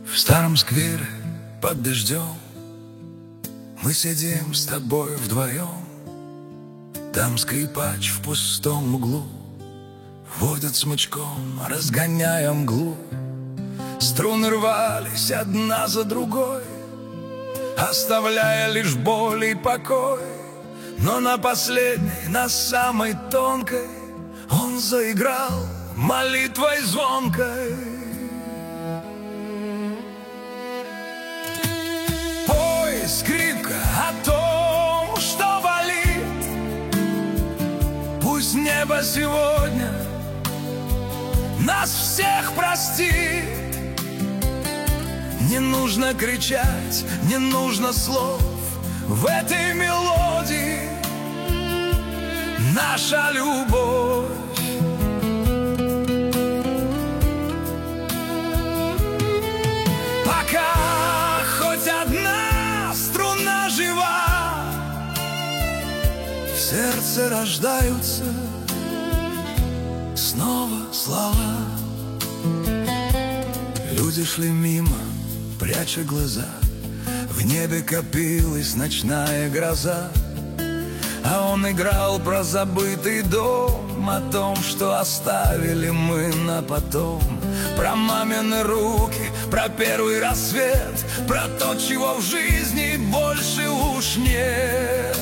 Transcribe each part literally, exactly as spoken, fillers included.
В старом сквере под дождем мы сидим с тобой вдвоем. Там скрипач в пустом углу водит смычком, разгоняя мглу. Струны рвались одна за другой, оставляя лишь боль и покой. Но на последней, на самой тонкой, он заиграл молитвой звонкой. Пой, скрипка, о том, что болит. Пусть небо сегодня нас всех простит. Не нужно кричать, не нужно слов в этой мелодии. Наша любовь. Пока хоть одна струна жива, в сердце рождаются снова слова. Люди шли мимо, пряча глаза. В небе копилась ночная гроза, а он играл про забытый дом, о том, что оставили мы на потом. Про мамины руки, про первый рассвет, про то, чего в жизни больше уж нет.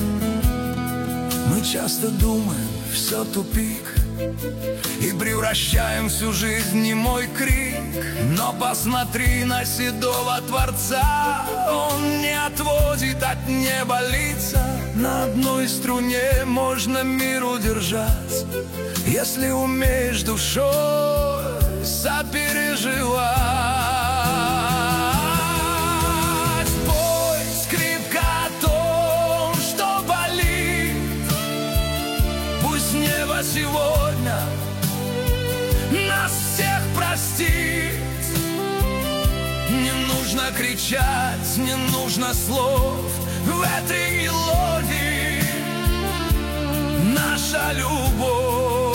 Мы часто думаем, все тупик, и превращаем всю жизнь в немой крик. Но посмотри на седого Творца, он не отводит от неба лица. На одной струне можно мир удержать, если умеешь душой сопереживать. Пой, скрипка, о том, что болит. Пусть небо сегодня нас всех простит. Не нужно кричать, не нужно слов в этой мелодии. Наша любовь.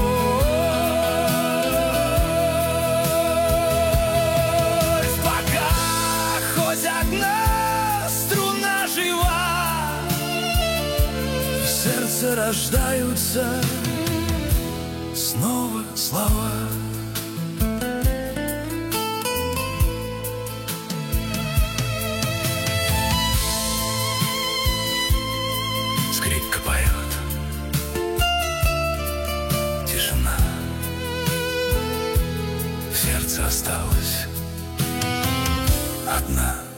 Пока хоть одна струна жива, в сердце рождаются снова слова. Скрипка поет, тишина, в сердце осталась одна.